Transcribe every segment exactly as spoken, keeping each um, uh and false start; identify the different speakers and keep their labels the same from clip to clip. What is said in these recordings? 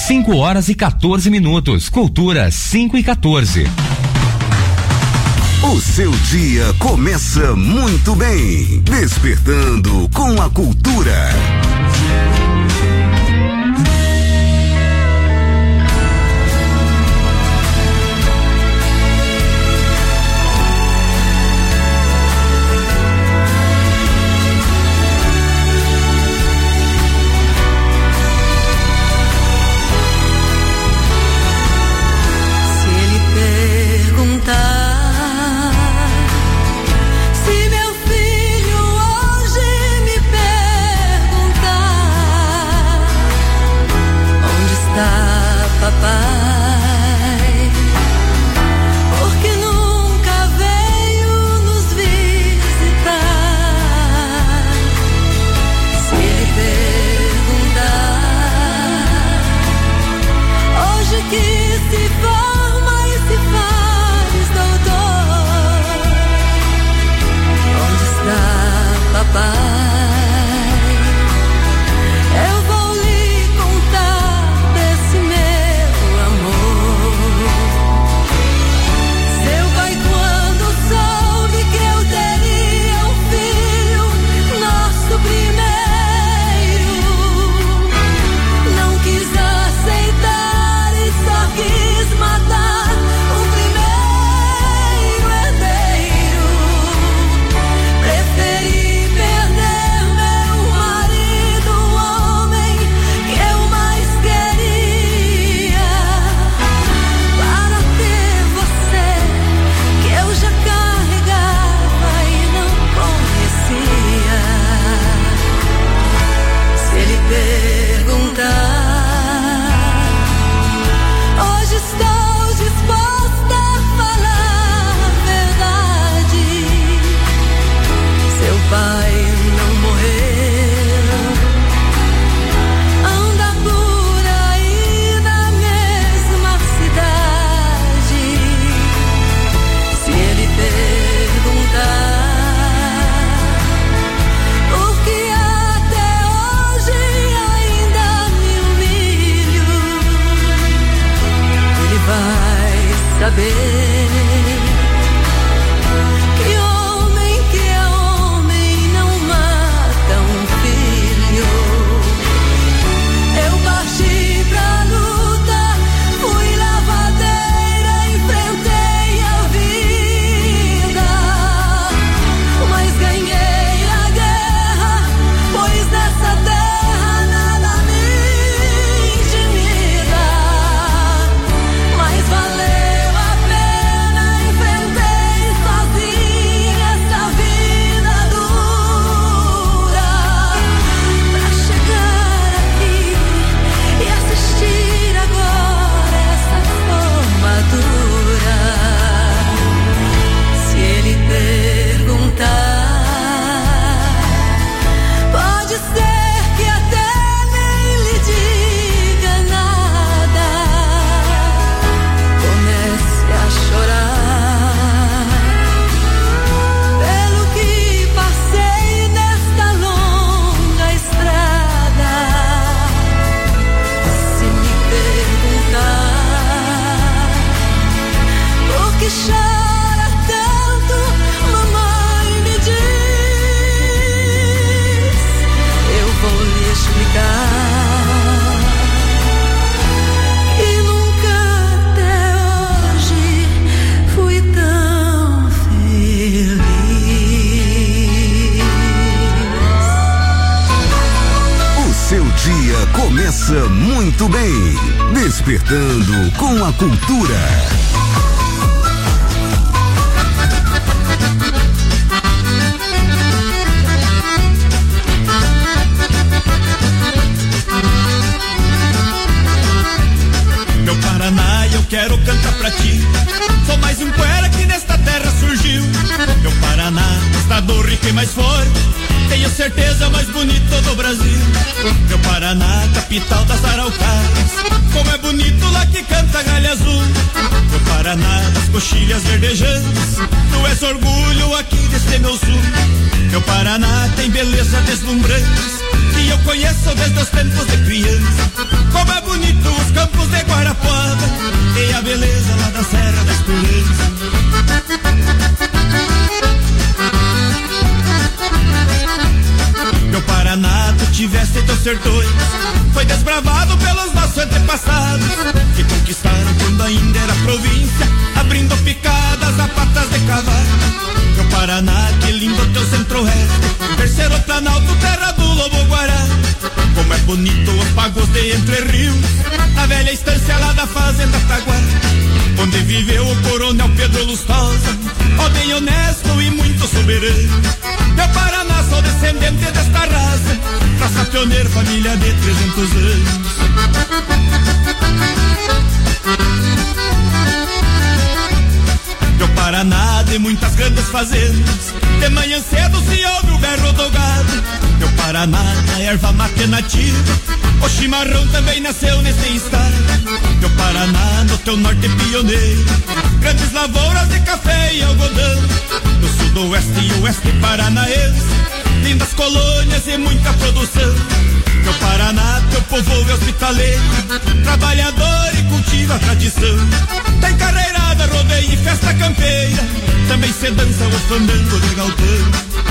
Speaker 1: cinco horas e quatorze minutos. Cultura cinco e quatorze.
Speaker 2: O seu dia começa muito bem, despertando com a cultura. Começa muito bem, despertando com a cultura.
Speaker 3: Meu Paraná, eu quero cantar pra ti. Sou mais um poeta que nesta terra surgiu. Meu Paraná, estado rico e mais forte, tenho certeza mais bonito do Brasil. Meu Paraná, capital das araucárias, como é bonito lá que canta galha azul. Meu Paraná, das coxilhas verdejantes, tu és orgulho aqui deste meu sul. Meu Paraná tem beleza deslumbrante, que eu conheço desde os tempos de criança. Como é bonito os campos da fazenda Taguá, onde viveu o coronel Pedro Lustosa, homem honesto e muito soberano. Meu Paraná, sou descendente desta raça, raça pioneira, família de trezentos anos. Meu Paraná de muitas grandes fazendas, de manhã cedo se ouve o berro do gado. Meu Paraná, a erva mate nativa, o chimarrão também nasceu nesse estado. Meu Paraná, no teu norte pioneiro, grandes lavouras de café e algodão. No sudoeste e oeste paranaense, lindas colônias e muita produção. Meu Paraná, teu povo é hospitaleiro, trabalhador e cultiva a tradição. Tem carreirada, rodeio e festa campeira, também se dança o fandango de galpão.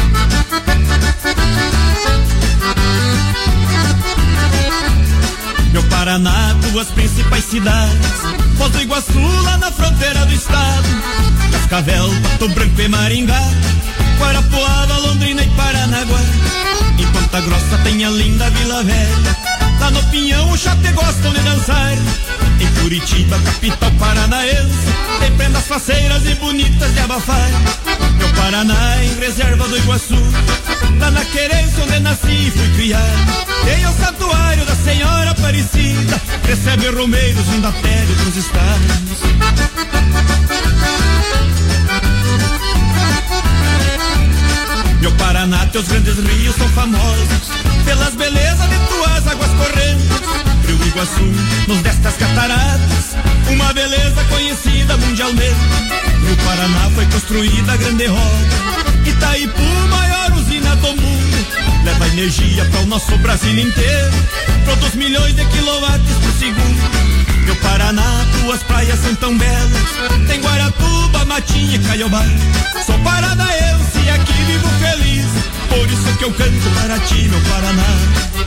Speaker 3: Meu Paraná, duas principais cidades, Foz do Iguaçu lá na fronteira do estado, Cascavel, Pato Branco e Maringá, Guarapuava, Londrina e Paranaguá. Em Ponta Grossa tem a linda Vila Velha, lá no Pinhão os chate gostam de dançar. Em Curitiba, capital paranaense, tem prendas faceiras e bonitas de abafar. Meu Paraná em reserva do Iguaçu, lá na Querência onde nasci e fui criado. Tem o santuário da Senhora Aparecida, recebe romeiros vindo até de outros estados. Meu Paraná, teus grandes rios são famosos pelas belezas de tuas águas correntes. Rio Iguaçu, nos destas cataratas, uma beleza conhecida mundialmente. No Paraná foi construída a grande roda, Itaipu, maior usina do mundo, leva energia para o nosso Brasil inteiro, produz milhões de quilowatts por segundo. Meu Paraná, tuas praias são tão belas, tem Guaratuba, Matinha e Caiobá. Sou paranaense e aqui vivo feliz, por isso que eu canto para ti, meu Paraná.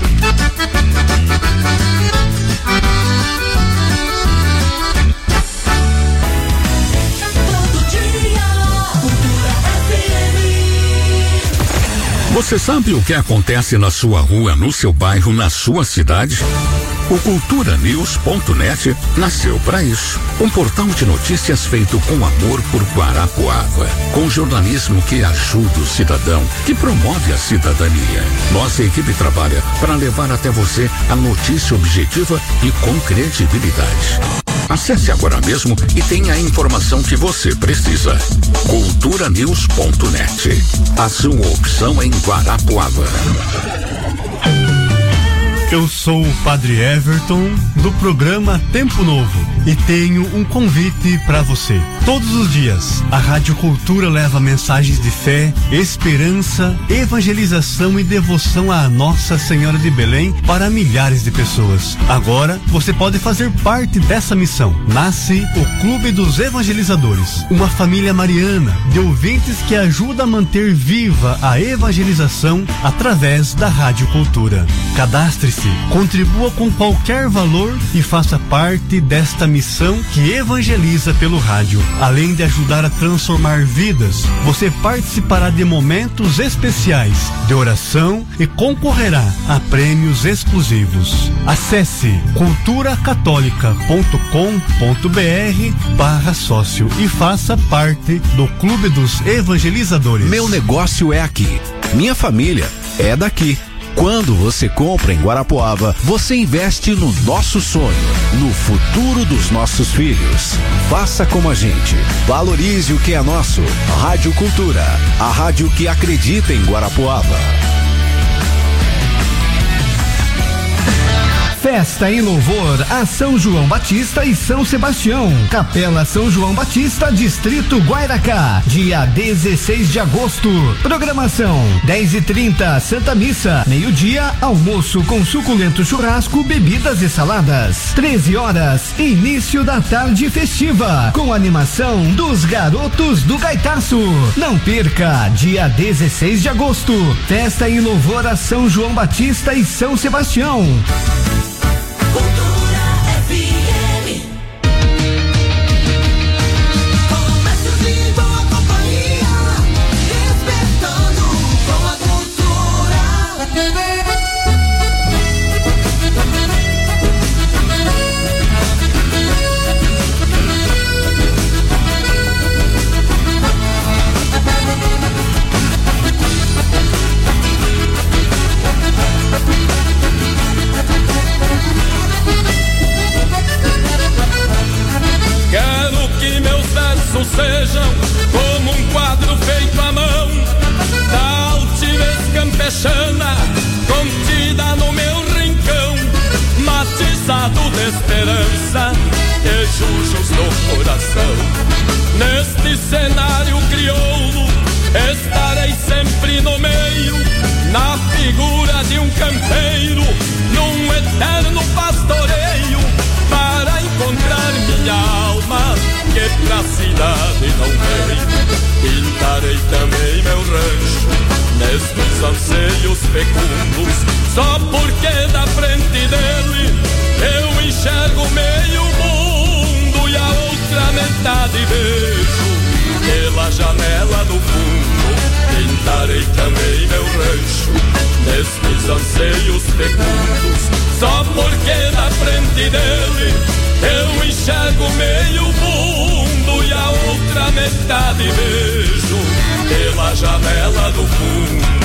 Speaker 4: Todo dia, Cultura F M.
Speaker 5: Você sabe o que acontece na sua rua, no seu bairro, na sua cidade? O cultura news ponto net nasceu para isso. Um portal de notícias feito com amor por Guarapuava, com jornalismo que ajuda o cidadão, que promove a cidadania. Nossa equipe trabalha para levar até você a notícia objetiva e com credibilidade. Acesse agora mesmo e tenha a informação que você precisa. cultura news ponto net. A sua opção em Guarapuava.
Speaker 6: Eu sou o Padre Everton, do programa Tempo Novo, e tenho um convite para você. Todos os dias, a Rádio Cultura leva mensagens de fé, esperança, evangelização e devoção à Nossa Senhora de Belém para milhares de pessoas. Agora, você pode fazer parte dessa missão. Nasce o Clube dos Evangelizadores, uma família mariana de ouvintes que ajuda a manter viva a evangelização através da Rádio Cultura. Cadastre-se, contribua com qualquer valor e faça parte desta missão que evangeliza pelo rádio. Além de ajudar a transformar vidas, você participará de momentos especiais de oração e concorrerá a prêmios exclusivos. Acesse cultura católica ponto com ponto br barra sócio e faça parte do Clube dos Evangelizadores.
Speaker 7: Meu negócio é aqui. Minha família é daqui. Quando você compra em Guarapuava, você investe no nosso sonho, no futuro dos nossos filhos. Faça como a gente. Valorize o que é nosso. Rádio Cultura, a rádio que acredita em Guarapuava.
Speaker 8: Festa em louvor a São João Batista e São Sebastião. Capela São João Batista, Distrito Guairacá. Dia dezesseis de agosto. Programação: dez e trinta, Santa Missa. Meio-dia, almoço com suculento churrasco, bebidas e saladas. treze horas, início da tarde festiva. Com animação dos Garotos do Gaitaço. Não perca, dia dezesseis de agosto. Festa em louvor a São João Batista e São Sebastião.
Speaker 4: Cultura F M. Comércio de boa companhia, despertando com a cultura.
Speaker 9: traços sejam como um quadro feito à mão da altivez campechana contida no meu rincão, matizado de esperança e jujos no coração. Neste cenário crioulo estarei sempre no meio, na figura de um campeiro, num eterno pastoreio, para encontrar minha alma que pra cidade não veio. Pintarei também meu rancho nestes anseios fecundos, só porque da frente dele eu enxergo meio mundo e a outra metade vejo pela janela do fundo. Pintarei também meu rancho nestes anseios fecundos, só porque da frente dele eu enxergo meio mundo e a outra metade vejo pela janela do fundo.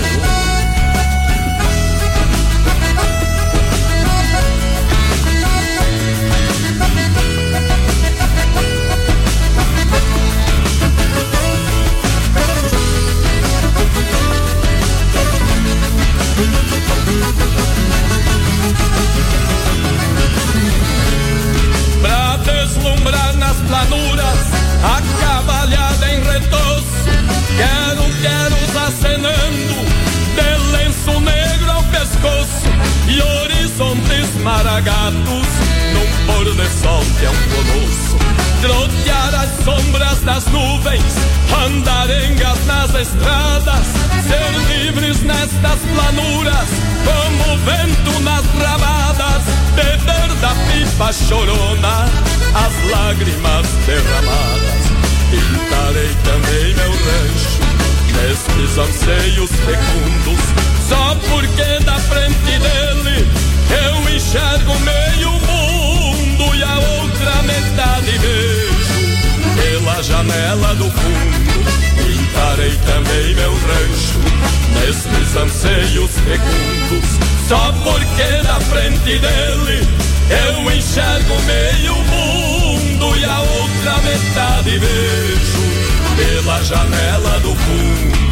Speaker 9: Pra deslumbrar nas planuras a cavalhada em retoço, quero queros acenando de lenço negro ao pescoço e horizontes maragatos num pôr de sol que é um colosso. Trotear as sombras das nuvens, andarengas nas estradas, ser livres nestas planuras como vento nas ramadas, beber da pipa chorona as lágrimas derramadas. Pintarei também meu rancho nestes anseios fecundos, só porque da frente dele eu enxergo meio mundo e a outra metade vejo pela janela do fundo. Pintarei também meu rancho nestes anseios fecundos, só porque da frente dele eu enxergo meio mundo e a outra metade vejo pela janela do fundo.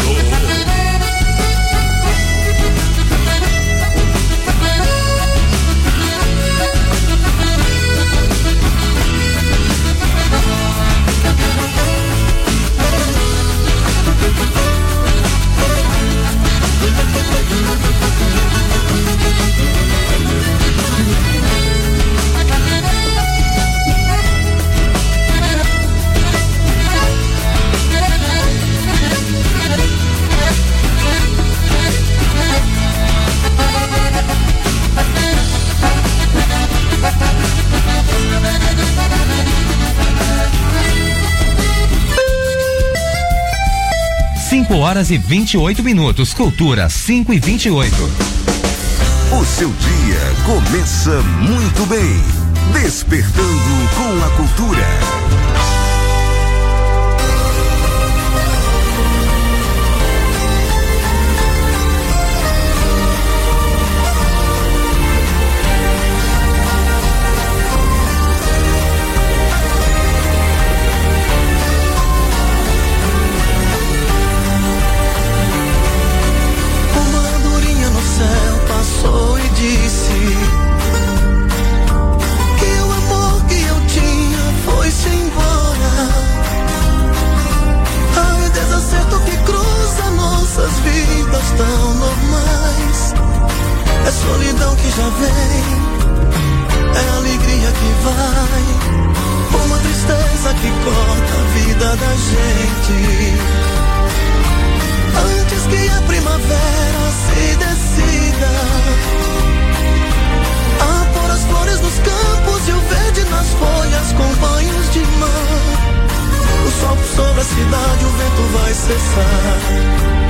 Speaker 1: cinco horas e vinte e oito minutos. Cultura cinco e vinte e oito.
Speaker 2: O seu dia começa muito bem. Despertando com a cultura.
Speaker 4: Tão normais, é solidão que já vem, é alegria que vai, uma tristeza que corta a vida da gente. Antes que a primavera se decida a pôr as flores nos campos e o verde nas folhas com banhos de mar, o sol sobre a cidade, o vento vai cessar.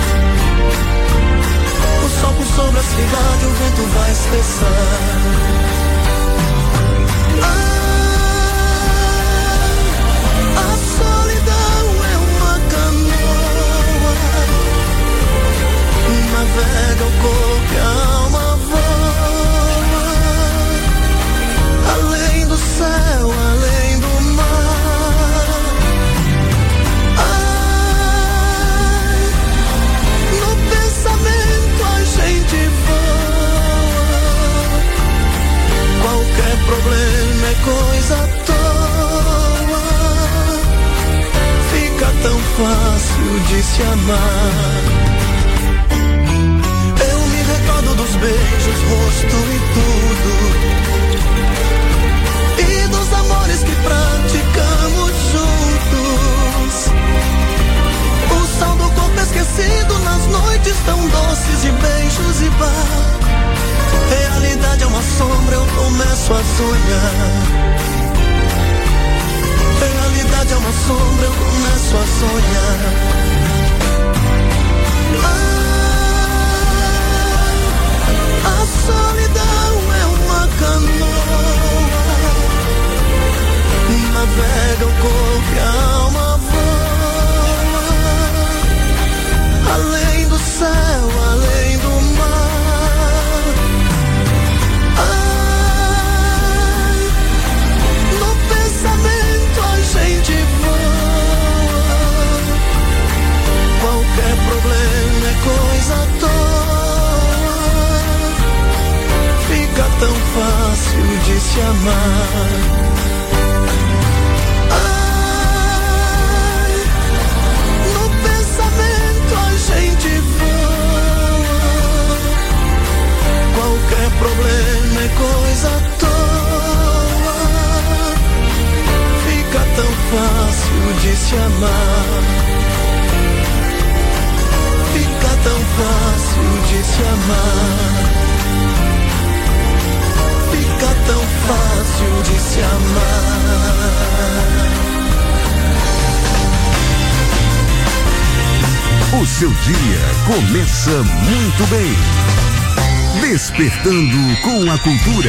Speaker 4: O sol por sobre a cidade, o vento vai cessar. Ah, a solidão é uma canoa, navega o corpo e a alma voa, além do céu, além do mar, de se amar. Eu me recordo dos beijos, rosto e tudo, e dos amores que praticamos juntos. O sal do corpo esquecido nas noites tão doces de beijos e bar. Realidade é uma sombra, eu começo a sonhar. Realidade é uma sombra, eu começo a sonhar. Ah, a solidão é uma canoa, navega o corpo e a alma voa, além do céu, além do mar. Ai, no pensamento a gente voa. Qualquer problema é coisa à toa. Fica tão fácil de se amar. Qualquer problema é coisa à toa. Fica tão fácil de se amar. Fica tão fácil de se amar. Fica tão fácil de se amar.
Speaker 2: O seu dia começa muito bem. Despertando com a cultura.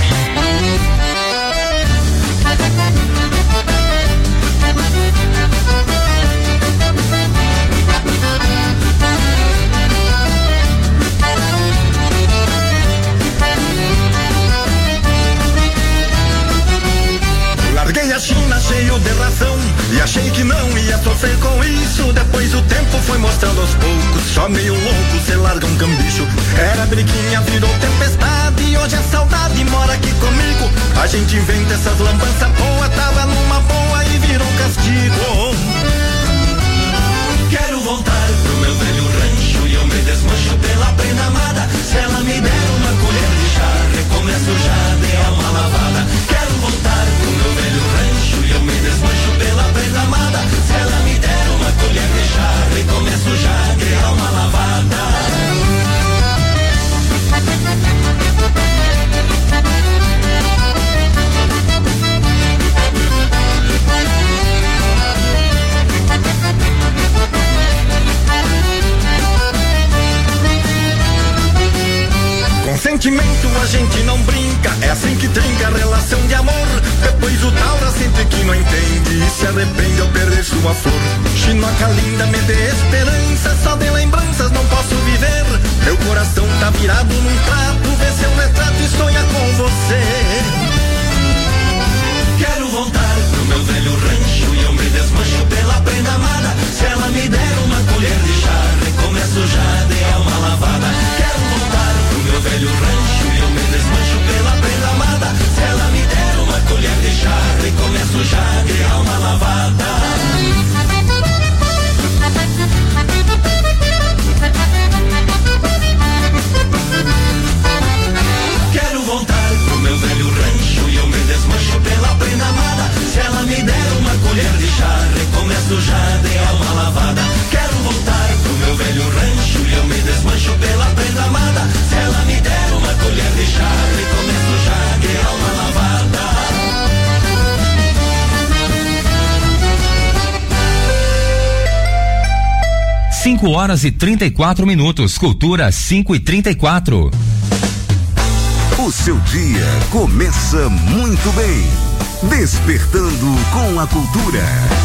Speaker 3: Larguei a China cheio de razão e achei que não ia sofrer com isso. Depois o tempo foi mostrando aos poucos, só meio louco cê larga um cambicho. Era briquinha, virou tempestade e hoje a saudade mora aqui comigo. A gente inventa essas lambanças boas, tava numa boa e virou castigo. Quero voltar pro meu velho rancho e eu me desmancho pela prenda amada. Se ela me der uma colher de chá, recomeço já de alma lavada. Quero voltar pro meu velho rancho e eu me desmancho pela prenda amada. Se ela me der uma colher de chá, recomeço já de alma lavada. Com sentimento a gente não brinca, é assim que trinca a relação de amor. Depois o Taura sente que não entende e se arrepende ao perder sua flor. Chinoca linda, me dê esperança, só de lembranças não posso viver. Meu coração tá virado num prato, vê seu retrato e sonha com você. Quero voltar pro meu velho rancho e eu me desmancho pela prenda amada. Se ela me der uma colher de chá, recomeço já de alma lavada. Quero voltar pro meu velho rancho e eu me desmancho pela prenda amada. Se ela me der uma colher de chá, recomeço já de alma lavada. Quero voltar pro meu velho rancho e eu me desmancho pela prenda amada. Se ela me der uma colher de chá, recomeço já de alma lavada. Quero voltar pro meu velho rancho e eu me desmancho pela prenda amada. Se ela me der uma colher de chá, recomeço já de alma lavada.
Speaker 1: cinco horas e trinta e quatro minutos. Cultura cinco e trinta e quatro.
Speaker 2: O seu dia começa muito bem. Despertando com a cultura.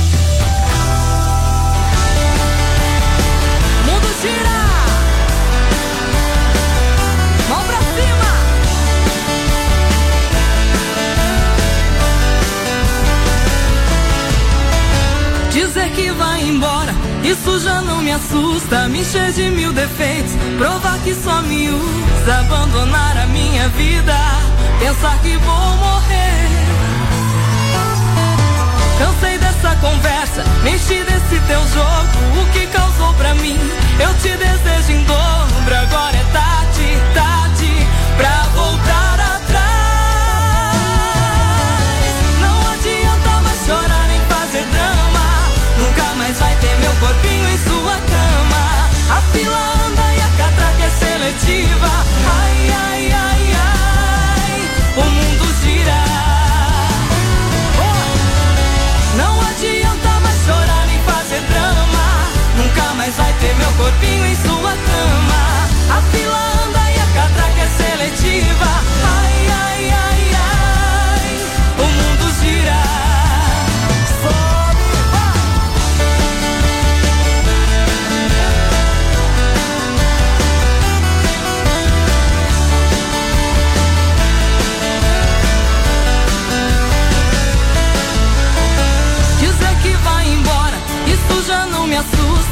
Speaker 10: Mundo gira! Mão pra cima! Dizer que vai embora, isso já não me assusta. Me encher de mil defeitos, provar que só me usa. Abandonar a minha vida, pensar que vou morrer. Cansei dessa conversa, me enchi desse teu jogo. O que causa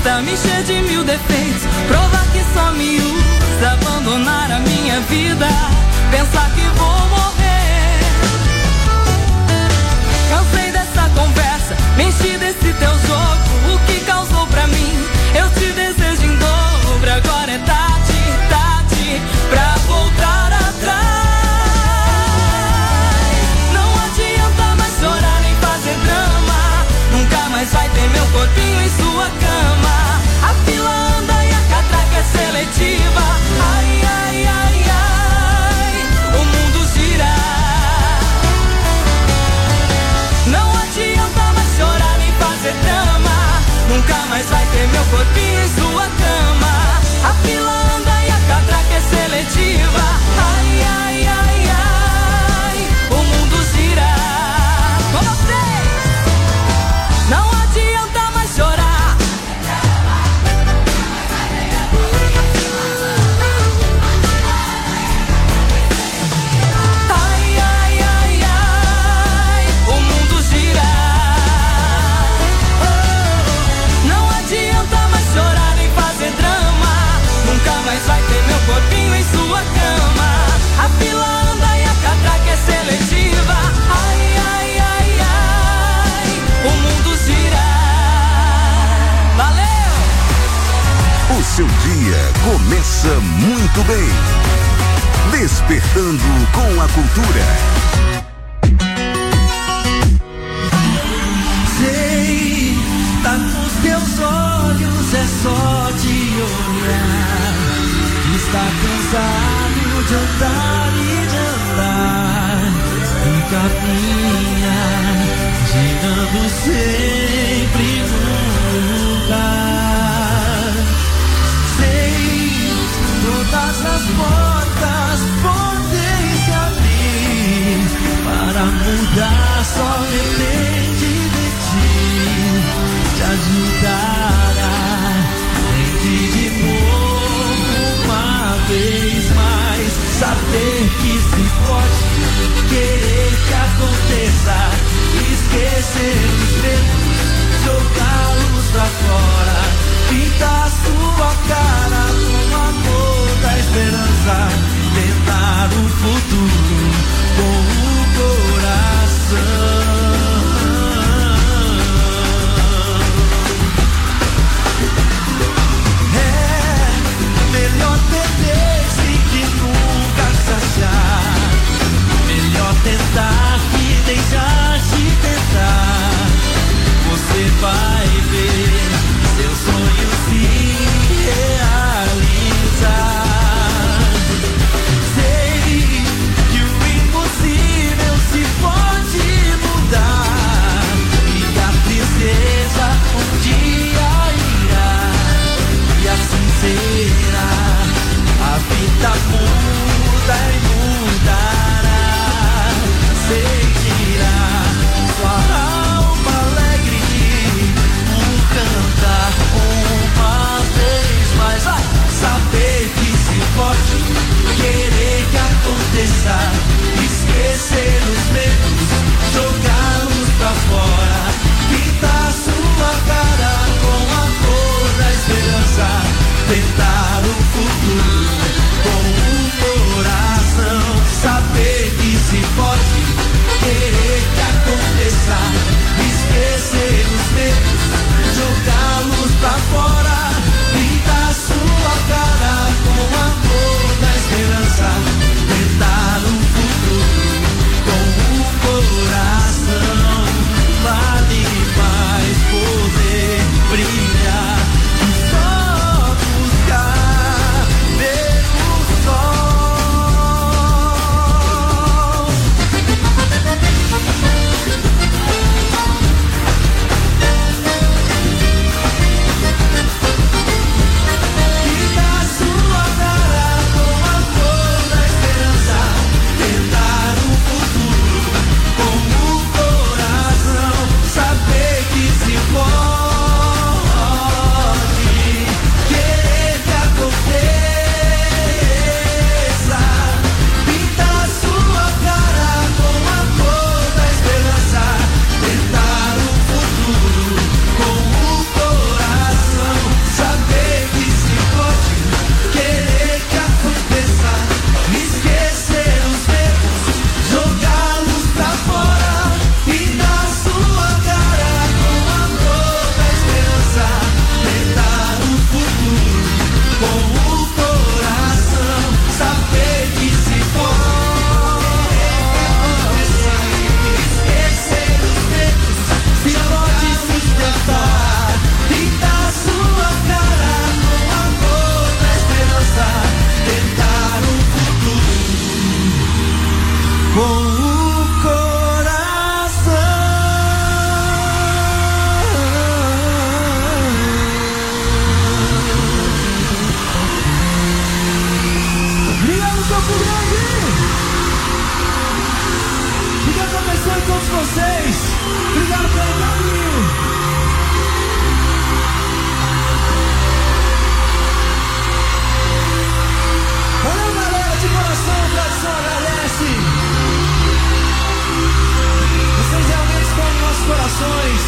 Speaker 10: assusta, me encher de mil defeitos, provar que só me usa, abandonar a minha vida, pensar que vou morrer. Cansei dessa conversa, me enchi desse teu jogo, o que causou pra mim, eu te desejo em dobro, agora é tarde, tarde, pra voltar atrás. Não adianta mais chorar nem fazer drama, nunca mais vai ter meu corpinho em sua cama. A fila anda e a catraca é seletiva. Ai, ai, ai, ai, o mundo gira. Não adianta mais chorar nem fazer drama, nunca mais vai ter meu corpinho em sua cama. A fila anda e a catraca é seletiva. Ai, ai, ai, ai, o mundo gira. Com vocês! Não adianta mais chorar. Ai, ai, ai, ai, o mundo gira. Não adianta mais chorar nem fazer drama, nunca mais vai ter meu corpinho em sua cama. A fila anda e a catraca é seletiva. Ai, ai, ai, ai, o mundo gira. Valeu!
Speaker 2: O seu dia começa muito bem. Despertando com a cultura.
Speaker 4: Sei, tá nos teus olhos, é só te olhar. Está cansado de andar e de andar, e caminha, girando sempre no lugar. Sei, todas as portas podem se abrir, para mudar só depende de ti, te ajudará, entre de novo uma vez mais, saber que se pode, querer que aconteça, esquecer os medos, jogá-los pra fora, pintar sua cara com a cor da esperança, tentar um futuro com o coração. É melhor perder-se que nunca se achar, melhor tentar que deixar de tentar. Você vai ver seu sonho se realizar. Sei,
Speaker 11: Obrigado a todos vocês. Obrigado pelo carinho. Valeu, galera, de coração, o tradição agradece. Vocês realmente estão em nossos corações.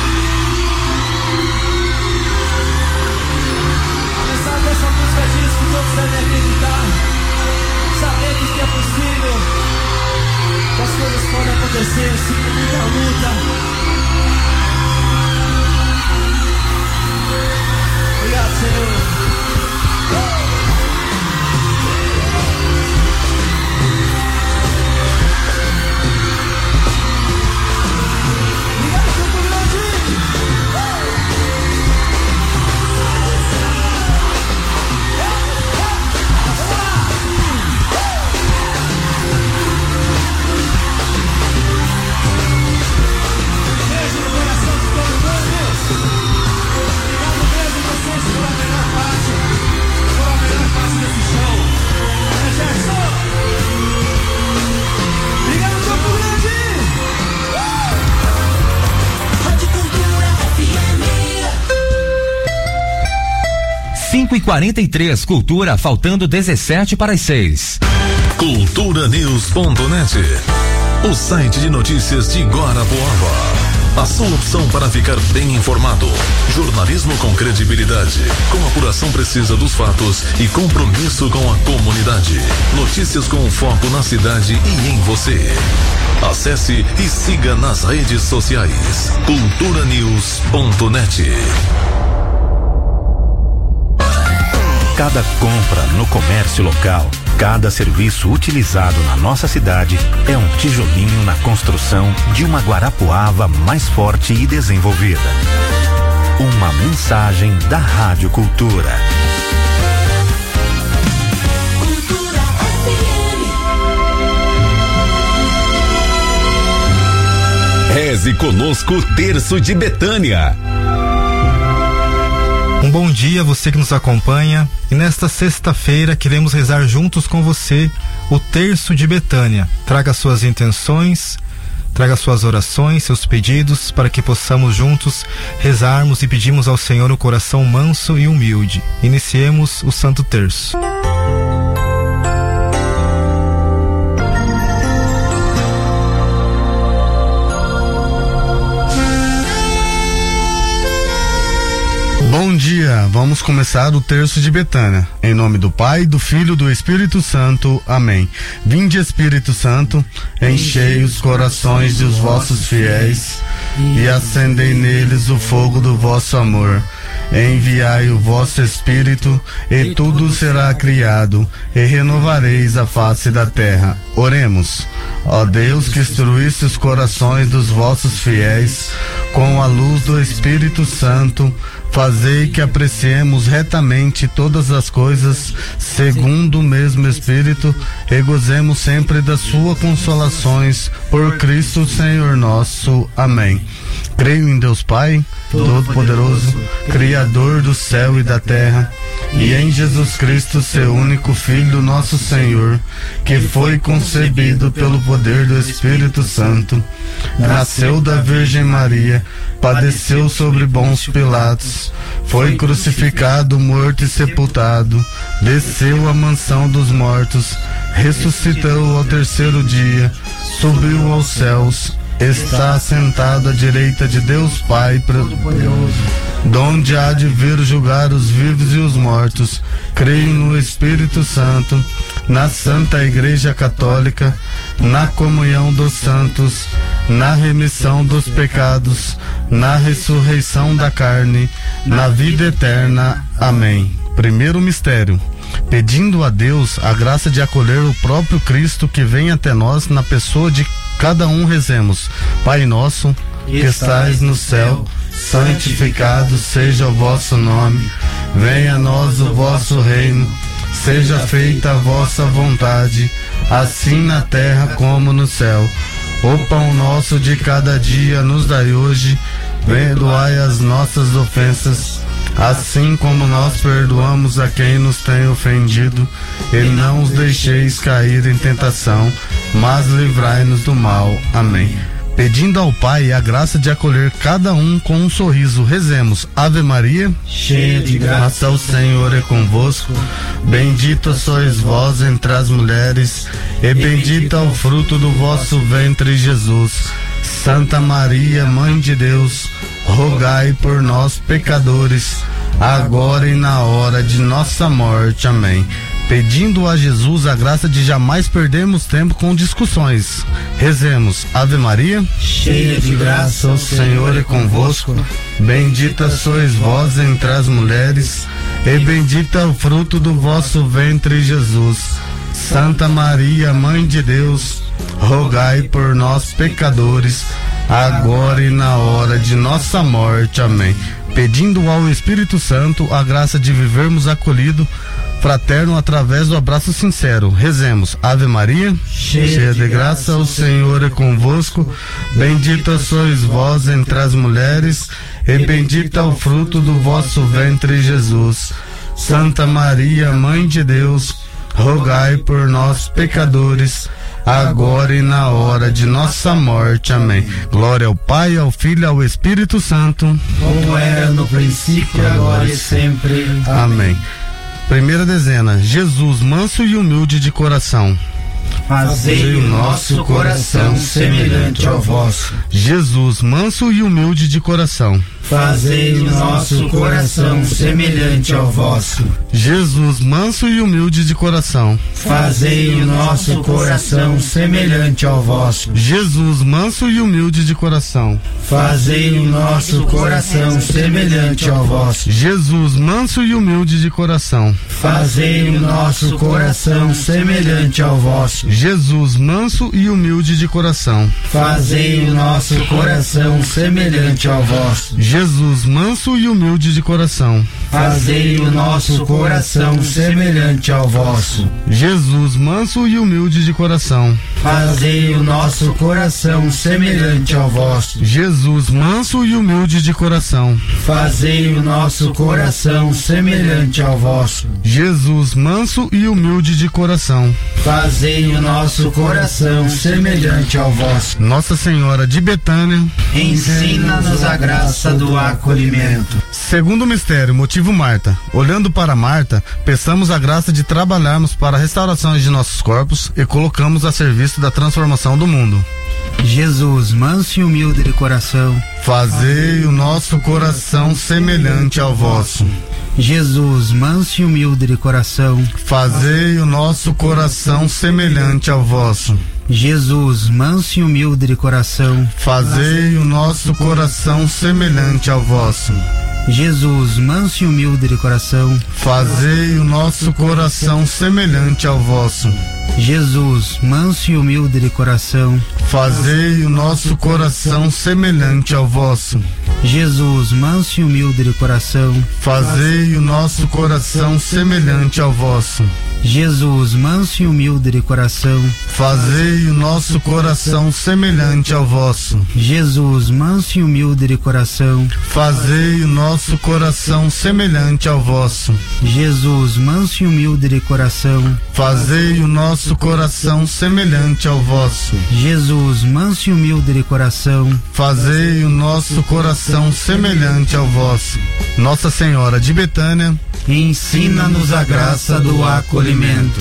Speaker 11: A mensagem dessa música diz que todos devem acreditar, sabendo que é possível, que as coisas podem acontecer sim, com muita luta. Obrigado, Senhor.
Speaker 1: cinco e quarenta e três, Cultura, faltando dezessete para as seis.
Speaker 12: cultura news ponto net, o site de notícias de Guarapuava. A sua opção para ficar bem informado. Jornalismo com credibilidade, com apuração precisa dos fatos e compromisso com a comunidade. Notícias com foco na cidade e em você. Acesse e siga nas redes sociais. cultura news ponto net.
Speaker 13: Cada compra no comércio local, cada serviço utilizado na nossa cidade é um tijolinho na construção de uma Guarapuava mais forte e desenvolvida. Uma mensagem da Rádio Cultura.
Speaker 14: Cultura F M.
Speaker 15: Reze conosco Terço de Betânia.
Speaker 16: Um bom dia a você que nos acompanha, e nesta sexta-feira queremos rezar juntos com você o Terço de Betânia. Traga suas intenções, traga suas orações, seus pedidos, para que possamos juntos rezarmos e pedirmos ao Senhor um coração manso e humilde. Iniciemos o Santo Terço.
Speaker 6: Bom dia, vamos começar o Terço de Betânia. Em nome do Pai, do Filho e do Espírito Santo. Amém. Vinde, Espírito Santo, enchei os corações dos vossos fiéis e acendei neles o fogo do vosso amor. Enviai o vosso Espírito e tudo será criado e renovareis a face da terra. Oremos. Ó Deus, que instruísse os corações dos vossos fiéis com a luz do Espírito Santo, fazei que apreciemos retamente todas as coisas segundo o mesmo Espírito e gozemos sempre das suas consolações por Cristo Senhor nosso. Amém. Creio em Deus Pai, Todo-Poderoso, Criador do céu e da terra, e em Jesus Cristo, seu único Filho, nosso Senhor, que foi concebido pelo poder do Espírito Santo, nasceu da Virgem Maria, padeceu sobre Pôncio Pilatos, foi crucificado, morto e sepultado, desceu à mansão dos mortos, ressuscitou ao terceiro dia, subiu aos céus, está assentado à direita de Deus Pai Todo-Poderoso, donde há de vir julgar os vivos e os mortos. Creio no Espírito Santo, na Santa Igreja Católica, na comunhão dos santos, na remissão dos pecados, na ressurreição da carne, na vida eterna. Amém. Primeiro mistério. Pedindo a Deus a graça de acolher o próprio Cristo que vem até nós na pessoa de cada um, rezemos. Pai nosso, que estais no céu, santificado seja o vosso nome. Venha a nós o vosso reino. Seja feita a vossa vontade, assim na terra como no céu. O pão nosso de cada dia nos dai hoje. Perdoai as nossas ofensas, assim como nós perdoamos a quem nos tem ofendido, e não os deixeis cair em tentação, mas livrai-nos do mal. Amém. pedindo ao Pai a graça de acolher cada um com um sorriso. Rezemos. Ave Maria,
Speaker 11: cheia de graça,
Speaker 6: o Senhor é convosco. Bendita sois vós entre as mulheres, e bendito é o fruto do vosso ventre, Jesus. Santa Maria, Mãe de Deus, rogai por nós, pecadores, agora e na hora de nossa morte. Amém. Pedindo a Jesus a graça de jamais perdermos tempo com discussões. Rezemos. Ave Maria,
Speaker 11: cheia de graça,
Speaker 6: o Senhor é convosco. Bendita sois vós entre as mulheres, e bendito é o fruto do vosso ventre, Jesus. Santa Maria, Mãe de Deus, rogai por nós, pecadores, agora e na hora de nossa morte. Amém. Pedindo ao Espírito Santo a graça de vivermos acolhido, fraterno, através do abraço sincero. Rezemos. Ave Maria, cheia, cheia de graça, o Senhor é convosco. Bendita sois vós entre as mulheres, e bendito é o fruto do vosso ventre, Jesus. Santa Maria, Mãe de Deus, rogai por nós, pecadores, agora e na hora de nossa morte. Amém. Glória ao Pai, ao Filho e ao Espírito Santo,
Speaker 11: como era no princípio, agora e sempre.
Speaker 6: Amém. Primeira dezena. Jesus, manso e humilde de coração,
Speaker 11: fazei o nosso coração semelhante ao vosso.
Speaker 6: Jesus, manso e humilde de coração,
Speaker 11: fazei o nosso coração semelhante ao vosso.
Speaker 6: Jesus, manso e humilde de coração,
Speaker 11: fazei o nosso coração semelhante ao vosso.
Speaker 6: Jesus, manso e humilde de coração,
Speaker 11: fazei o nosso coração semelhante ao vosso.
Speaker 6: Jesus, manso e humilde de coração,
Speaker 11: fazei o nosso coração semelhante ao vosso.
Speaker 6: Jesus, manso e humilde de coração,
Speaker 11: fazei o nosso coração semelhante ao vosso.
Speaker 6: Jesus, manso e humilde de coração,
Speaker 11: fazei o nosso coração semelhante ao vosso.
Speaker 6: Jesus, manso e humilde de coração,
Speaker 11: fazei o nosso coração semelhante ao vosso.
Speaker 6: Jesus, manso e humilde de coração,
Speaker 11: fazei o nosso coração semelhante ao vosso.
Speaker 6: Jesus, manso e humilde de coração,
Speaker 11: fazei o nosso coração semelhante ao vosso.
Speaker 6: Nossa Senhora de Betânia,
Speaker 11: ensina-nos a graça do acolhimento.
Speaker 6: Segundo mistério, motivo Marta. Olhando para Marta, peçamos a graça de trabalharmos para a restauração de nossos corpos e colocamos a serviço da transformação do mundo.
Speaker 11: Jesus, manso e humilde de coração,
Speaker 6: fazei o nosso coração semelhante ao vosso.
Speaker 11: Jesus, manso e humilde de coração,
Speaker 6: fazei o nosso coração semelhante ao vosso.
Speaker 11: Jesus, manso e humilde de coração,
Speaker 6: fazei o nosso coração semelhante ao vosso.
Speaker 11: Jesus, manso e humilde de coração,
Speaker 6: fazei o nosso coração semelhante ao vosso.
Speaker 11: Jesus, manso e humilde de coração,
Speaker 6: fazei o nosso coração semelhante ao vosso.
Speaker 11: Jesus, manso e humilde de coração,
Speaker 6: fazei o nosso coração semelhante ao vosso.
Speaker 11: Jesus, manso e humilde de coração,
Speaker 6: fazei o nosso coração semelhante ao vosso.
Speaker 11: Jesus, manso e humilde de coração,
Speaker 6: fazei o nosso coração semelhante ao vosso.
Speaker 11: Jesus, manso e humilde de coração,
Speaker 6: fazei o nosso coração semelhante ao vosso.
Speaker 11: Jesus, manso e humilde de coração,
Speaker 6: fazei o nosso coração semelhante ao vosso. Nossa Senhora de Betânia,
Speaker 11: ensina-nos a graça do acolhimento.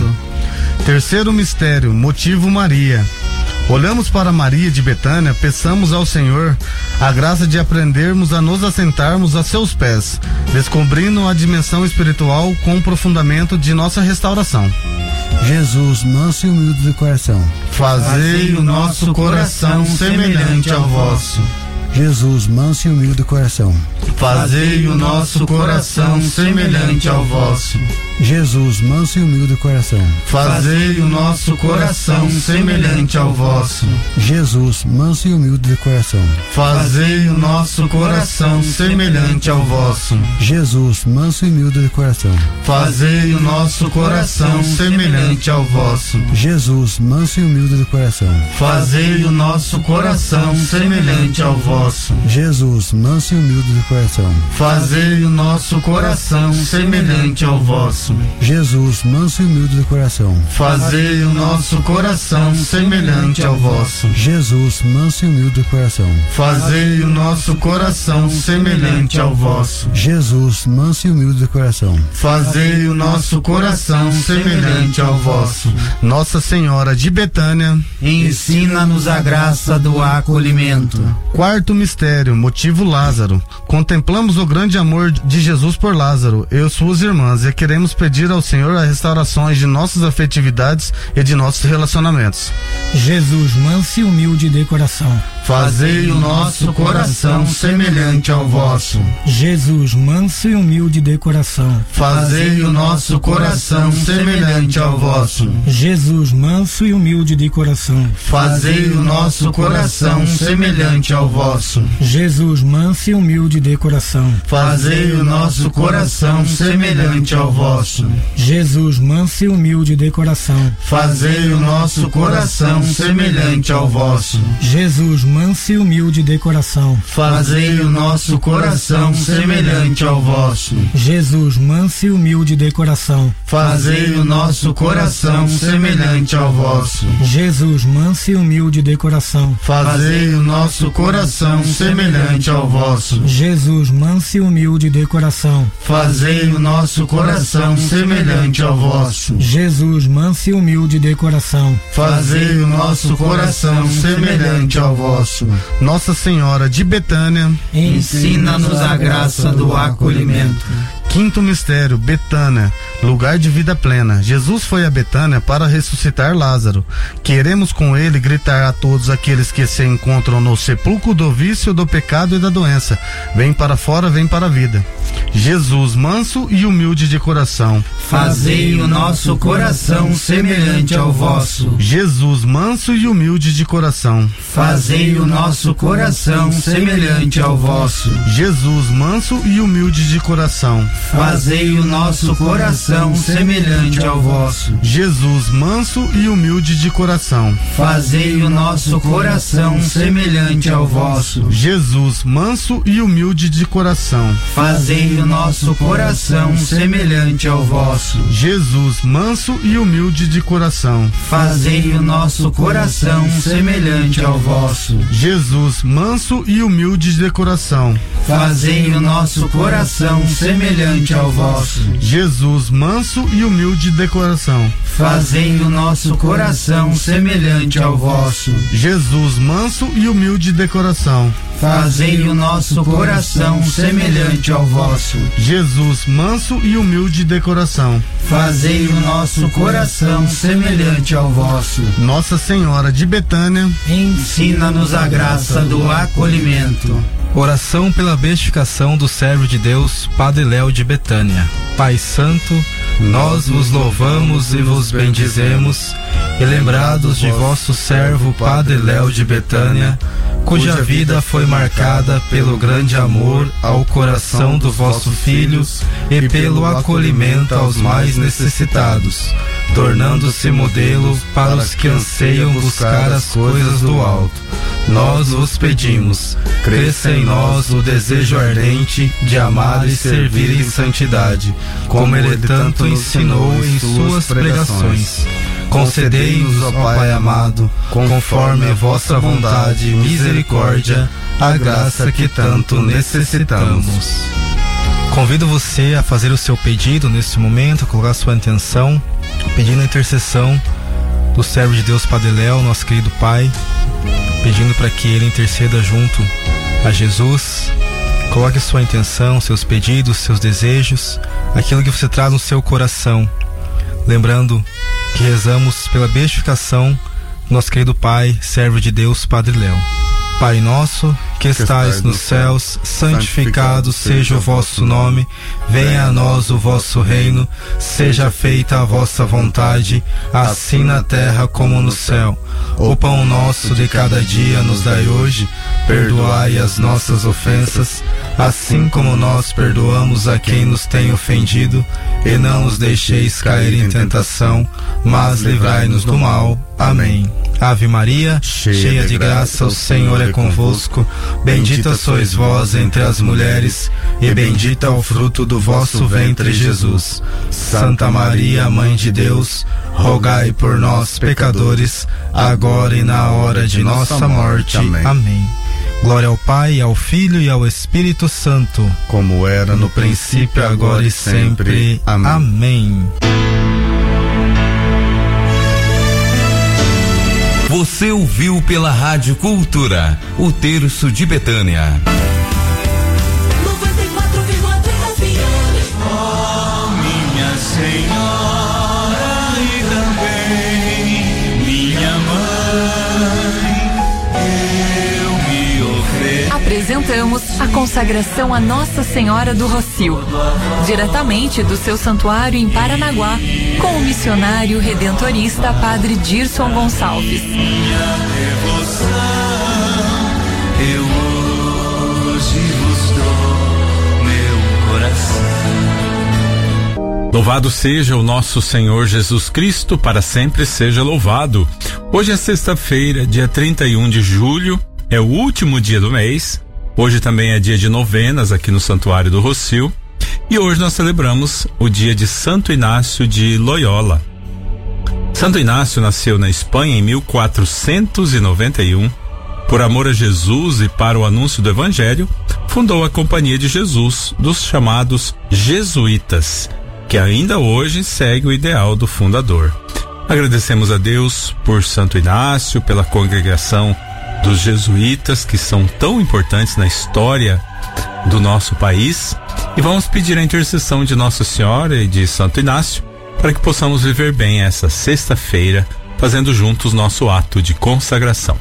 Speaker 6: Terceiro mistério, motivo Maria. Olhamos para Maria de Betânia, peçamos ao Senhor a graça de aprendermos a nos assentarmos a seus pés, descobrindo a dimensão espiritual com o aprofundamento de nossa restauração.
Speaker 17: Jesus, manso e humilde de coração,
Speaker 6: fazei o nosso coração semelhante ao vosso.
Speaker 17: Jesus, manso e humilde de coração,
Speaker 6: fazei o nosso coração semelhante ao vosso.
Speaker 17: Jesus, manso e humilde de coração,
Speaker 6: fazei o nosso coração semelhante ao vosso.
Speaker 17: Jesus, manso e humilde de coração,
Speaker 6: fazei o nosso coração semelhante ao vosso.
Speaker 17: Jesus, manso e humilde de coração,
Speaker 6: fazei o nosso coração semelhante ao vosso.
Speaker 17: Jesus, manso e humilde de coração,
Speaker 6: fazei o nosso coração semelhante ao vosso.
Speaker 18: vosso.
Speaker 17: Jesus, manso e humilde de coração.
Speaker 18: Fazei o nosso coração semelhante ao vosso.
Speaker 17: Jesus, manso e humilde de coração.
Speaker 18: Fazei o nosso coração semelhante ao vosso.
Speaker 17: Jesus, manso e humilde de coração.
Speaker 18: Fazei o nosso coração semelhante ao vosso.
Speaker 17: Jesus, manso e humilde de coração.
Speaker 18: Fazei o nosso coração semelhante ao vosso.
Speaker 16: Nossa Senhora de Betânia,
Speaker 18: ensina-nos a graça do acolhimento.
Speaker 16: Quarto mistério, motivo Lázaro. Contemplamos o grande amor de Jesus por Lázaro, eu suas irmãs, e queremos pedir ao Senhor a restauração de nossas afetividades e de nossos relacionamentos.
Speaker 19: Jesus, manso e humilde de coração.
Speaker 18: Fazei o nosso coração semelhante ao vosso.
Speaker 19: Jesus, manso e humilde de coração.
Speaker 18: Fazei o nosso coração semelhante ao vosso.
Speaker 19: Jesus, manso e humilde de coração.
Speaker 18: Fazei o nosso coração semelhante ao vosso.
Speaker 19: Jesus, manso e humilde de coração.
Speaker 18: Fazei o nosso coração semelhante ao vosso.
Speaker 19: Jesus, manso e humilde de coração.
Speaker 18: Fazei o nosso coração semelhante ao vosso.
Speaker 19: Jesus, manso e humilde de coração.
Speaker 18: Fazei o nosso coração semelhante ao vosso.
Speaker 19: Jesus, manso e humilde de coração.
Speaker 18: Fazei o nosso coração semelhante ao vosso.
Speaker 19: Jesus, manso e humilde de coração.
Speaker 18: Fazei o nosso coração semelhante ao vosso.
Speaker 19: Jesus, manso e humilde de coração.
Speaker 18: Fazei o nosso coração semelhante ao vosso.
Speaker 19: Jesus, manso e humilde de coração.
Speaker 18: Fazei o nosso coração semelhante ao vosso.
Speaker 16: Nossa Senhora de Betânia,
Speaker 18: ensina-nos a graça do acolhimento.
Speaker 16: Quinto mistério, Betânia, lugar de vida plena. Jesus foi a Betânia para ressuscitar Lázaro. Queremos com ele gritar a todos aqueles que se encontram no sepulcro do vício, do pecado e da doença: vem para fora, vem para a vida. Jesus, manso e humilde de coração.
Speaker 18: Fazei o nosso coração semelhante ao vosso.
Speaker 16: Jesus, manso e humilde de coração.
Speaker 18: Fazei o nosso coração semelhante ao vosso.
Speaker 16: Jesus, manso e humilde de coração.
Speaker 18: Fazei o nosso coração semelhante ao vosso.
Speaker 16: Jesus, manso e humilde de coração.
Speaker 18: Fazei o nosso coração semelhante ao vosso.
Speaker 16: Jesus, manso e humilde de coração.
Speaker 18: Fazei o nosso coração semelhante ao vosso.
Speaker 16: Jesus, manso e humilde de coração.
Speaker 18: Fazei o nosso coração semelhante ao vosso.
Speaker 16: Jesus, manso e humilde de coração.
Speaker 18: Fazei o nosso coração semelhante ao vosso.
Speaker 16: Jesus, manso e humilde de coração.
Speaker 18: Fazei o nosso coração semelhante ao vosso.
Speaker 16: Jesus, manso e humilde de coração.
Speaker 18: Fazei o nosso coração semelhante ao vosso.
Speaker 16: Jesus, manso e humilde de coração.
Speaker 18: Fazei o nosso coração semelhante ao vosso.
Speaker 16: Nossa Senhora de Betânia,
Speaker 18: ensina-nos a graça do acolhimento.
Speaker 16: Oração pela beatificação do servo de Deus, Padre Léo de Betânia. Pai Santo, nós vos louvamos e vos bendizemos, e lembrados de vosso servo Padre Léo de Betânia, cuja vida foi marcada pelo grande amor ao coração do vosso Filho e pelo acolhimento aos mais necessitados, tornando-se modelo para os que anseiam buscar as coisas do alto. Nós vos pedimos, cresça em nós o desejo ardente de amar e servir em santidade, como ele tanto ensinou em suas pregações. Concedei-nos, ó Pai amado, conforme a vossa vontade e misericórdia, a graça que tanto necessitamos. Convido você a fazer o seu pedido neste momento, a colocar a sua intenção, pedindo a intercessão do servo de Deus Padre Léo, nosso querido Pai, pedindo para que ele interceda junto a Jesus. Coloque sua intenção, seus pedidos, seus desejos, aquilo que você traz no seu coração, lembrando que rezamos pela beatificação do nosso querido Pai, servo de Deus Padre Léo. Pai nosso, que estais nos céus, santificado seja o vosso nome, venha a nós o vosso reino, seja feita a vossa vontade, assim na terra como no céu. O pão nosso de cada dia nos dai hoje, perdoai as nossas ofensas, assim como nós perdoamos a quem nos tem ofendido, e não nos deixeis cair em tentação, mas livrai-nos do mal. Amém. Ave Maria, cheia de graça, o Senhor é convosco. Bendita sois vós entre as mulheres, e bendito é o fruto do vosso ventre, Jesus. Santa Maria, Mãe de Deus, rogai por nós, pecadores, agora e na hora de nossa morte. Amém. Glória ao Pai, ao Filho e ao Espírito Santo,
Speaker 20: como era no princípio, agora e sempre. Amém.
Speaker 16: Amém.
Speaker 1: Você ouviu pela Rádio Cultura, o Terço de Betânia.
Speaker 14: noventa e quatro vírgula três F M.
Speaker 3: Oh, minha Senhora e também minha mãe, eu me ofereço.
Speaker 21: Apresentamos a consagração a Nossa Senhora do Rocio, diretamente do seu santuário em Paranaguá, com o missionário redentorista Padre Dirson Gonçalves.
Speaker 3: Minha devoção, eu hoje vos dou meu coração.
Speaker 22: Louvado seja o nosso Senhor Jesus Cristo, para sempre seja louvado. Hoje é sexta-feira, dia trinta e um de julho, é o último dia do mês. Hoje também é dia de novenas aqui no Santuário do Rocio. E hoje nós celebramos o dia de Santo Inácio de Loyola. Santo Inácio nasceu na Espanha em mil quatrocentos e noventa e um. Por amor a Jesus e para o anúncio do Evangelho, fundou a Companhia de Jesus, dos chamados jesuítas, que ainda hoje segue o ideal do fundador. Agradecemos a Deus por Santo Inácio, pela congregação dos jesuítas, que são tão importantes na história do nosso país, e vamos pedir a intercessão de Nossa Senhora e de Santo Inácio para que possamos viver bem essa sexta-feira, fazendo juntos nosso ato de consagração.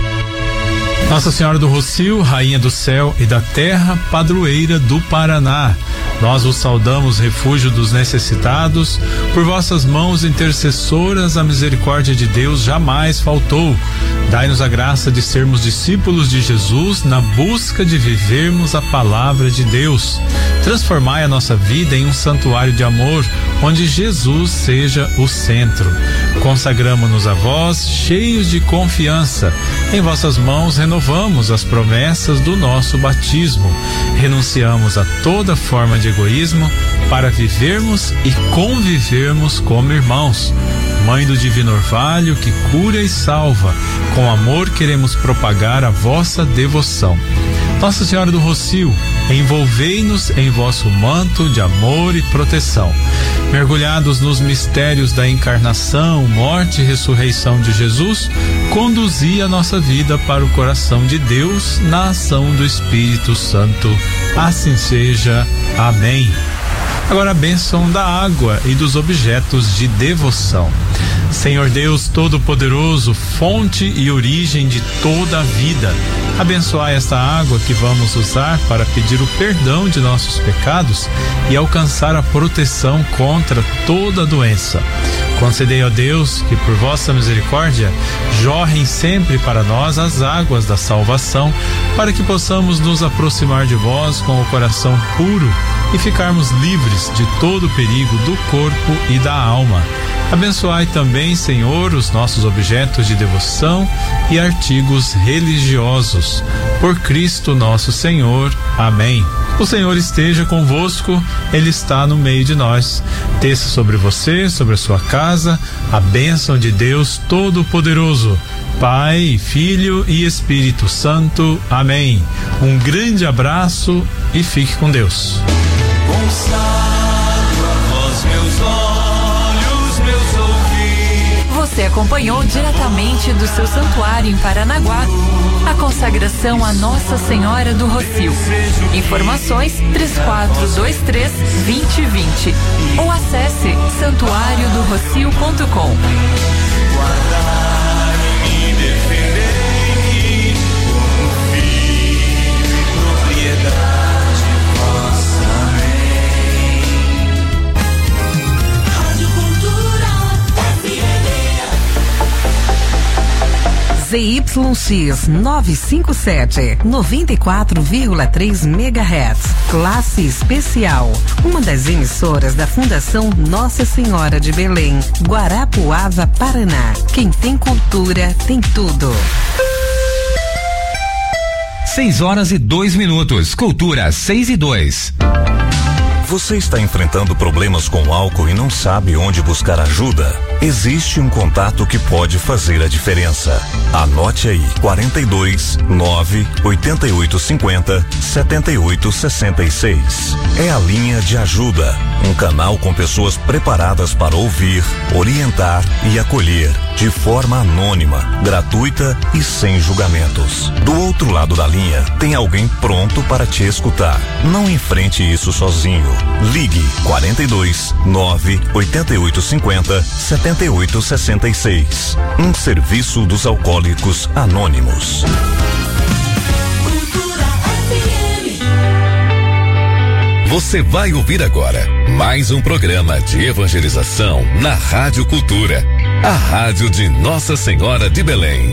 Speaker 22: Nossa Senhora do Rocio, Rainha do Céu e da Terra, Padroeira do Paraná, nós vos saudamos, refúgio dos necessitados. Por vossas mãos intercessoras, a misericórdia de Deus jamais faltou. Dai-nos a graça de sermos discípulos de Jesus na busca de vivermos a palavra de Deus. Transformai a nossa vida em um santuário de amor, onde Jesus seja o centro. Consagramo-nos a vós, cheios de confiança. Em vossas mãos renovamos as promessas do nosso batismo. Renunciamos a toda forma de egoísmo para vivermos e convivermos como irmãos. Mãe do Divino Orvalho, que cura e salva, com amor queremos propagar a vossa devoção. Nossa Senhora do Rocio, envolvei-nos em vosso manto de amor e proteção. Mergulhados nos mistérios da encarnação, morte e ressurreição de Jesus, conduzi a nossa vida para o coração de Deus na ação do Espírito Santo. Assim seja. Amém. Agora a bênção da água e dos objetos de devoção. Senhor Deus Todo-Poderoso, fonte e origem de toda a vida, abençoai esta água que vamos usar para pedir o perdão de nossos pecados e alcançar a proteção contra toda doença. Concedei, ó Deus, que por vossa misericórdia jorrem sempre para nós as águas da salvação, para que possamos nos aproximar de vós com o coração puro e ficarmos livres de todo perigo do corpo e da alma. Abençoai também, Senhor, os nossos objetos de devoção e artigos religiosos. Por Cristo nosso Senhor. Amém. O Senhor esteja convosco, Ele está no meio de nós. Desça sobre você, sobre a sua casa, a bênção de Deus Todo-Poderoso, Pai, Filho e Espírito Santo. Amém. Um grande abraço e fique com Deus.
Speaker 3: Consagro a vós meus olhos, meus ouvidos.
Speaker 21: Você acompanhou diretamente do seu santuário em Paranaguá a consagração a Nossa Senhora do Rocio. Informações três quatro dois três, dois zero dois zero ou acesse santuário do rocio ponto com.
Speaker 3: Guardai-me, defendei-me, como filho e propriedade vossa. Amém.
Speaker 14: Rádio Cultura F M.
Speaker 21: Z Y
Speaker 5: X novecentos e cinquenta e sete, noventa e quatro vírgula três megahertz. Classe especial. Uma das emissoras da Fundação Nossa Senhora de Belém, Guarapuava, Paraná. Quem tem cultura tem tudo.
Speaker 1: Seis horas e dois minutos. Cultura seis e dois.
Speaker 12: Você está enfrentando problemas com álcool e não sabe onde buscar ajuda? Existe um contato que pode fazer a diferença. Anote aí: quarenta e dois, nove, oitenta e oito cinquenta, setenta e oito sessenta e seis. É a linha de ajuda, um canal com pessoas preparadas para ouvir, orientar e acolher, de forma anônima, gratuita e sem julgamentos. Do outro lado da linha, tem alguém pronto para te escutar. Não enfrente isso sozinho. Ligue quarenta e dois, nove, oitenta e oito cinquenta, setenta e oito sessenta e seis. Um serviço dos Alcoólicos Anônimos.
Speaker 15: Você vai ouvir agora mais um programa de evangelização na Rádio Cultura, a rádio de Nossa Senhora de Belém.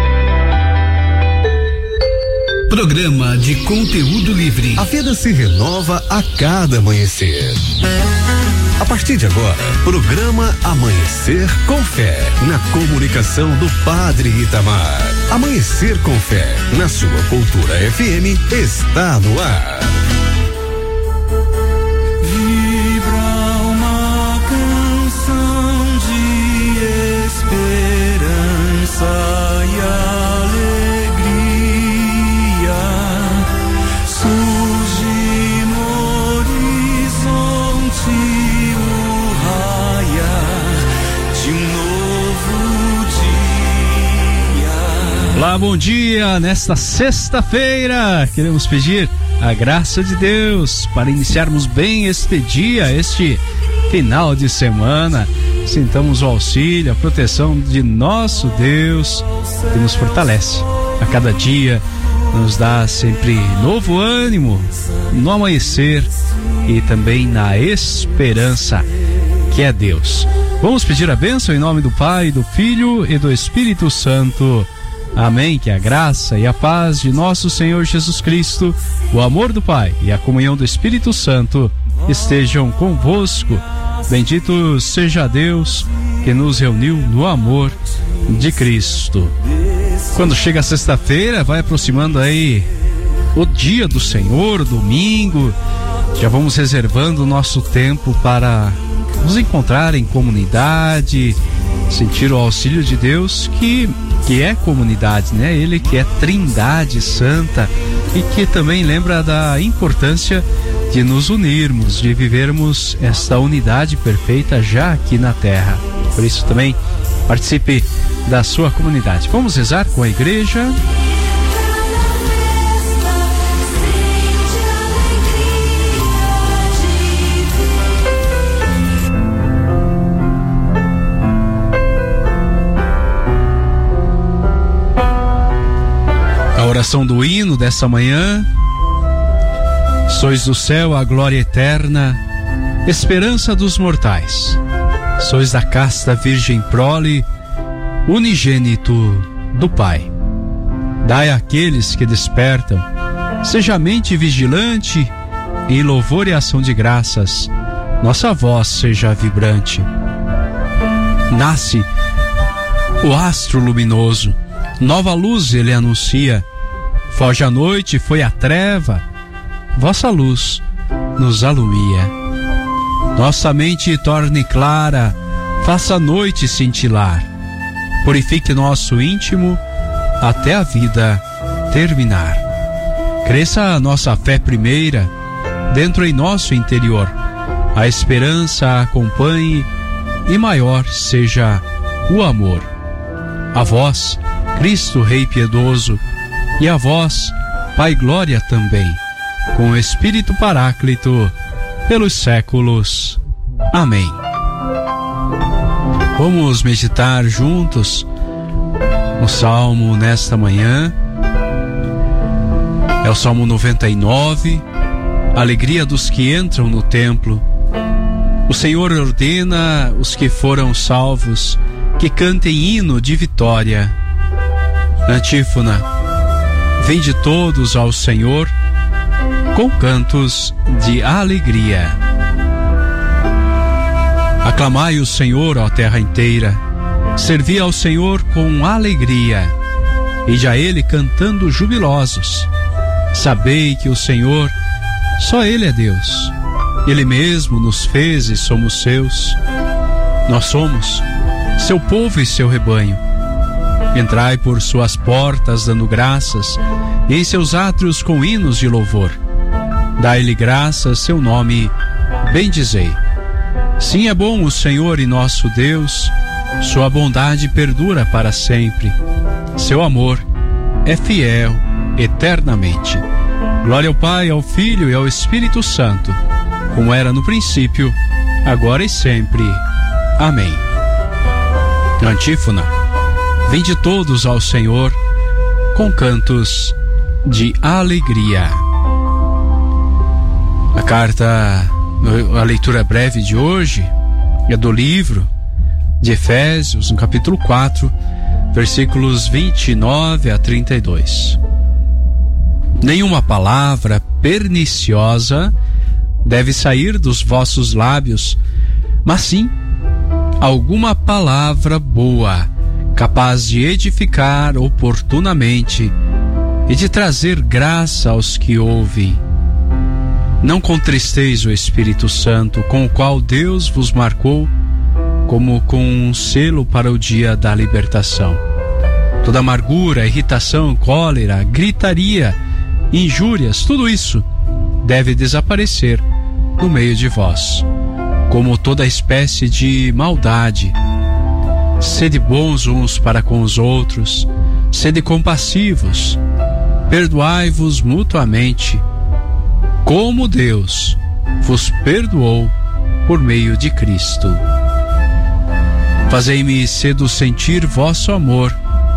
Speaker 8: Programa de conteúdo livre.
Speaker 7: A vida se renova a cada amanhecer. A partir de agora, programa Amanhecer com Fé, na comunicação do Padre Itamar. Amanhecer com Fé, na sua Cultura F M, está no ar.
Speaker 3: Vibra uma canção de esperança e alegria, surge no horizonte o raia de um novo dia.
Speaker 22: Olá, bom dia. Nesta sexta-feira, queremos pedir a graça de Deus para iniciarmos bem este dia, este final de semana. Sintamos o auxílio, a proteção de nosso Deus, que nos fortalece a cada dia, nos dá sempre novo ânimo no amanhecer e também na esperança, que é Deus. Vamos pedir a bênção em nome do Pai, do Filho e do Espírito Santo. Amém. Que a graça e a paz de nosso Senhor Jesus Cristo, o amor do Pai e a comunhão do Espírito Santo estejam convosco. Bendito seja Deus que nos reuniu no amor de Cristo. Quando chega a sexta-feira, vai aproximando aí o dia do Senhor, domingo. Já vamos reservando o nosso tempo para nos encontrar em comunidade, sentir o auxílio de Deus, que que é comunidade, né? Ele que é Trindade Santa e que também lembra da importância de nos unirmos, de vivermos esta unidade perfeita já aqui na Terra. Por isso também participe da sua comunidade. Vamos rezar com a igreja. A oração do hino dessa manhã: sois do céu a glória eterna, esperança dos mortais. Sois da casta virgem prole, unigênito do Pai. Dai àqueles que despertam, seja a mente vigilante, e em louvor e ação de graças, nossa voz seja vibrante. Nasce o astro luminoso, nova luz ele anuncia. Foge a noite, foi a treva, vossa luz nos alumia. Nossa mente torne clara, faça a noite cintilar. Purifique nosso íntimo até a vida terminar. Cresça a nossa fé primeira, dentro em nosso interior. A esperança a acompanhe e maior seja o amor. A vós, Cristo Rei piedoso, e a vós, Pai Glória também, com o Espírito Paráclito, pelos séculos. Amém. Vamos meditar juntos o Salmo nesta manhã. É o Salmo noventa e nove, Alegria dos que entram no templo. O Senhor ordena os que foram salvos que cantem hino de vitória.
Speaker 9: Antífona. Vinde todos ao Senhor com cantos de alegria. Aclamai o Senhor, ó terra inteira. Servi ao Senhor com alegria. Ide a Ele cantando jubilosos. Sabei que o Senhor, só Ele é Deus. Ele mesmo nos fez e somos seus. Nós somos seu povo e seu rebanho. Entrai por suas portas dando graças, e em seus átrios com hinos de louvor. Dai-lhe graças, seu nome bendizei. Sim, é bom o Senhor e nosso Deus, sua bondade perdura para sempre. Seu amor é fiel eternamente. Glória ao Pai, ao Filho e ao Espírito Santo, como era no princípio, agora e sempre. Amém. Antífona. Vinde todos ao Senhor com cantos de alegria. A carta, a leitura breve de hoje é do livro de Efésios, no capítulo quatro, versículos vinte e nove a trinta e dois. Nenhuma palavra perniciosa deve sair dos vossos lábios, mas sim alguma palavra boa, capaz de edificar oportunamente e de trazer graça aos que ouvem. Não contristeis o Espírito Santo, com o qual Deus vos marcou como com um selo para o dia da libertação. Toda amargura, irritação, cólera, gritaria, injúrias, tudo isso deve desaparecer no meio de vós, como toda espécie de maldade. Sede bons uns para com os outros, sede compassivos, perdoai-vos mutuamente, como Deus vos perdoou por meio de Cristo. Fazei-me cedo sentir vosso amor,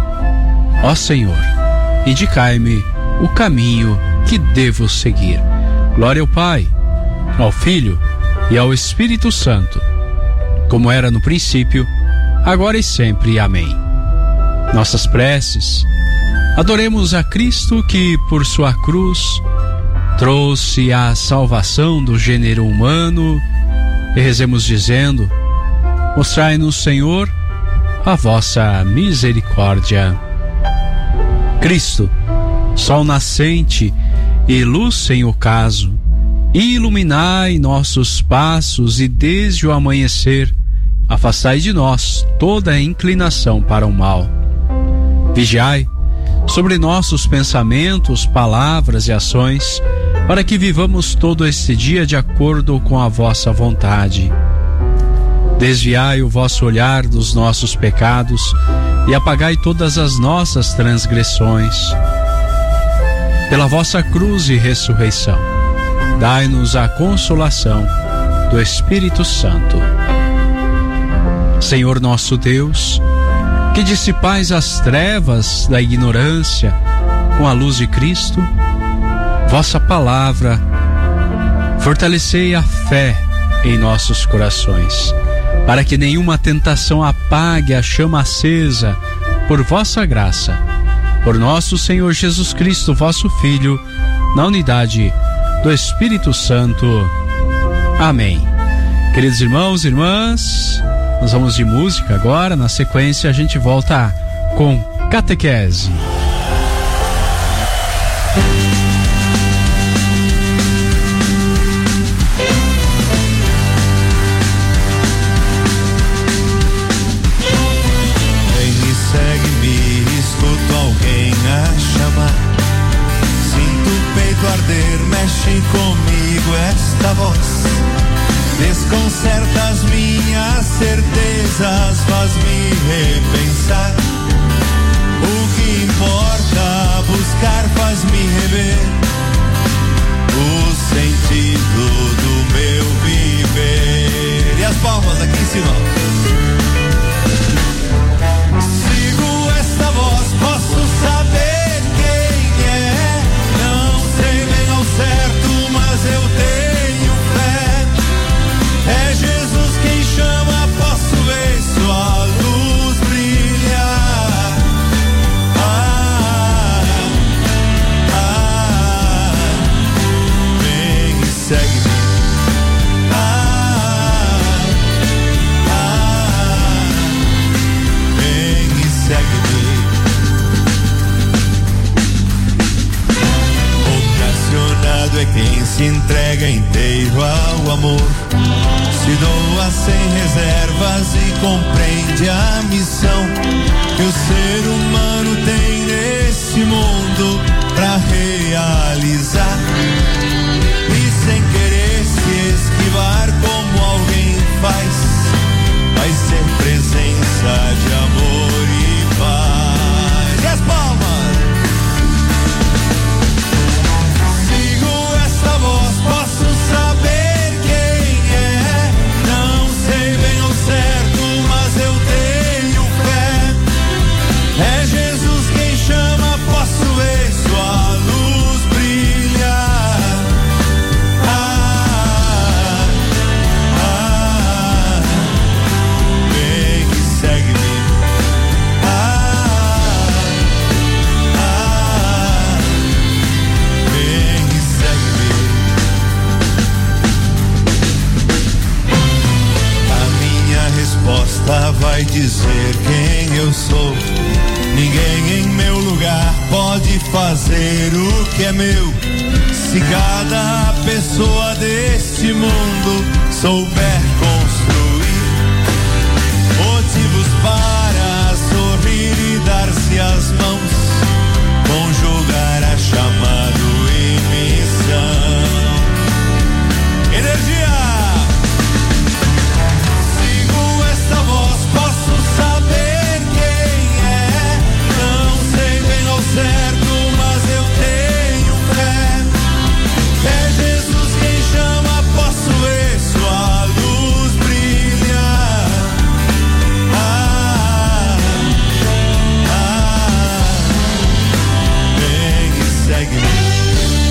Speaker 9: ó Senhor, indicai-me o caminho que devo seguir. Glória ao Pai, ao Filho e ao Espírito Santo, como era no princípio, agora e sempre. Amém. Nossas preces. Adoremos a Cristo que, por sua cruz, trouxe a salvação do gênero humano, e rezemos dizendo: mostrai-nos, Senhor, a vossa misericórdia. Cristo, sol nascente e luz sem ocaso, iluminai nossos passos e desde o amanhecer afastai de nós toda a inclinação para o mal. Vigiai sobre nossos pensamentos, palavras e ações, para que vivamos todo este dia de acordo com a vossa vontade. Desviai o vosso olhar dos nossos pecados e apagai todas as nossas transgressões. Pela vossa cruz e ressurreição, dai-nos a consolação do Espírito Santo. Senhor nosso Deus, que dissipais as trevas da ignorância com a luz de Cristo, vossa palavra fortalecei a fé em nossos corações, para que nenhuma tentação apague a chama acesa por vossa graça, por nosso Senhor Jesus Cristo, vosso Filho, na unidade do Espírito Santo. Amém. Queridos irmãos e irmãs, nós vamos de música agora. Na sequência a gente volta com catequese.
Speaker 3: Vem, me segue, me escuto alguém a chamar. Sinto o peito arder, mexe comigo esta voz. Desconcerta as minhas certezas, faz-me repensar. O que importa buscar faz-me rever o sentido do meu viver. E as palmas aqui em cima. Sigo esta voz, posso saber quem é. Não sei bem ao certo, mas eu tenho fé. É Jesus quem chama, posso ver sua luz brilhar. Ah, quem se entrega inteiro ao amor, se doa sem reservas e compreende a missão que o ser humano tem nesse mundo pra realizar. E sem querer se esquivar como alguém faz, vai ser presença de amor e paz. E as palmas! Sigo essa voz, posso saber quem é. Não sei bem ao certo, mas eu tenho fé. É Jesus quem chama, posso ver sua luz brilhar. Ah, ah, vem e segue-me. Ah, ah, vem e segue-me. A minha resposta vai dizer quem eu sou. Ninguém em meu lugar pode fazer o que é meu. Se cada pessoa desse mundo souber com